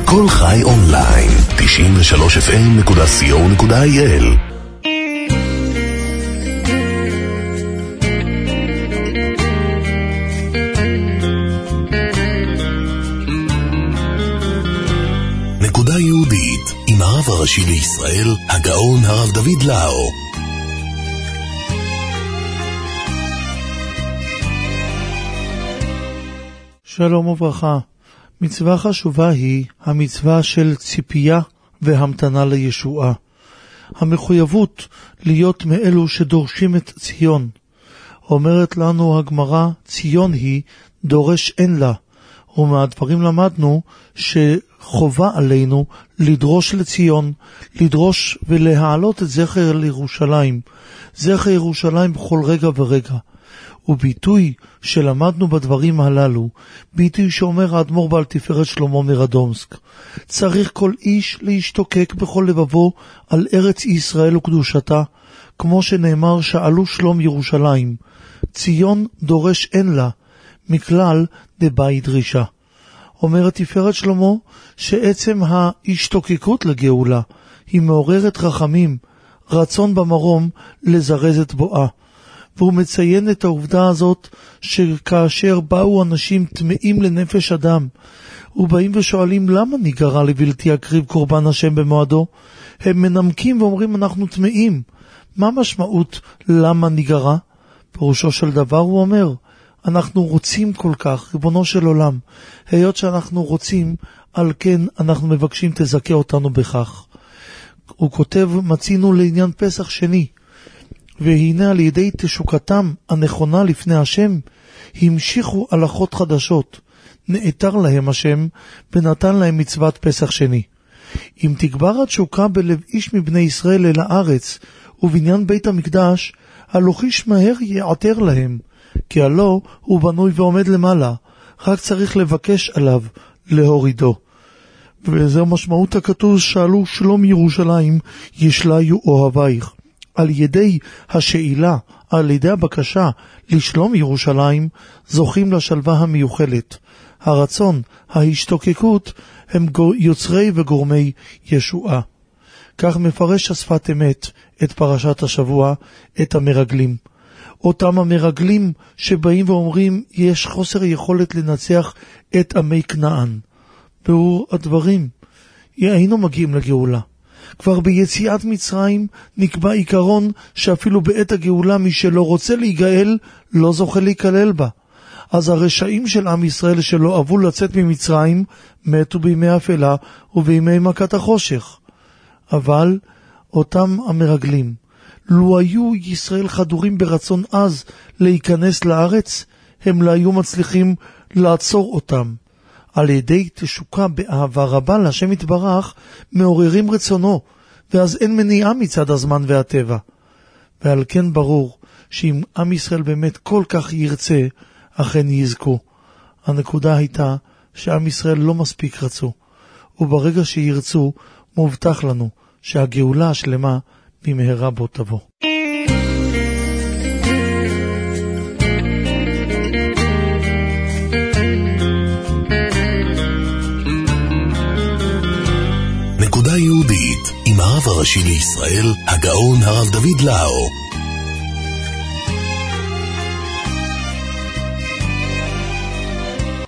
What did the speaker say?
כל חי אונליין, 93fm.co.il. נקודה יהודית עם הרב הראשי לישראל, הגאון הרב דוד לאו. שלום וברכה. מצווה חשובה היא המצווה של ציפייה והמתנה לישועה. המחויבות להיות מאלו שדורשים את ציון. אומרת לנו הגמרא, ציון היא דורש אין לה. ומהדברים למדנו שחובה עלינו לדרוש לציון, לדרוש ולהעלות את זכר לירושלים. זכר ירושלים בכל רגע ורגע. וביטוי שלמדנו בדברים הללו, ביטוי שאומר האדמו"ר בעל תפארת שלמה מרדומסק, צריך כל איש להשתוקק בכל לבבו על ארץ ישראל וקדושתה, כמו שנאמר שאלו שלום ירושלים, ציון דורש אין לה, מכלל דבאי דרישה. אומרת תפארת שלמה שעצם ההשתוקקות לגאולה היא מעוררת רחמים, רצון במרום לזרז את בואה. והוא מציין את העובדה הזאת שכאשר באו אנשים טמאים לנפש אדם ובאים ושואלים למה ניגרע לבלתי אקריב קורבן השם במועדו, הם מנמקים ואומרים אנחנו טמאים. מה משמעות למה ניגרע? פירושו של דבר הוא אומר אנחנו רוצים כל כך, ריבונו של עולם, היות שאנחנו רוצים, על כן אנחנו מבקשים תזכה אותנו בכך. הוא כותב מצינו לעניין פסח שני, והנה על ידי תשוקתם הנכונה לפני השם, המשיכו הלכות חדשות, נאתר להם השם, ונתן להם מצוות פסח שני. אם תגבר התשוקה בלב איש מבני ישראל אל הארץ, ובניין בית המקדש, הלוחיש מהר יעתר להם, כי הלא הוא בנוי ועומד למעלה, רק צריך לבקש עליו להורידו. וזהו משמעות הכתוב, שאלו שלום ירושלים, ישליו אוהבייך. על ידי השאלה, על ידי הבקשה לשלום ירושלים, זוכים לשלווה המיוחלת. הרצון, ההשתוקקות, הם יוצרי וגורמי ישועה. כך מפרש השפת אמת את פרשת השבוע, את המרגלים. אותם המרגלים שבאים ואומרים, יש חוסר יכולת לנצח את עמי כנען. ביאור הדברים, היינו מגיעים לגאולה. כבר ביציאת מצרים נקבע עיקרון שאפילו בעת הגאולה מי שלא רוצה להיגאל לא זוכה להיכלל בה. אז הרשעים של עם ישראל שלא אהבו לצאת ממצרים מתו בימי אפלה ובימי מכת החושך. אבל אותם המרגלים, לו היו ישראל חדורים ברצון עז להיכנס לארץ, הם לא היו מצליחים לעצור אותם. על ידי תשוקה באהבה רבה להשם יתברך, מעוררים רצונו, ואז אין מניעה מצד הזמן והטבע. ועל כן ברור שאם עם ישראל באמת כל כך ירצה, אכן יזכו. הנקודה הייתה שעם ישראל לא מספיק רצו, וברגע שירצו, מובטח לנו שהגאולה השלמה במהרה בו תבוא. נקודה יהודית עם הרב הראשי לישראל, הגאון הרב דוד לאו.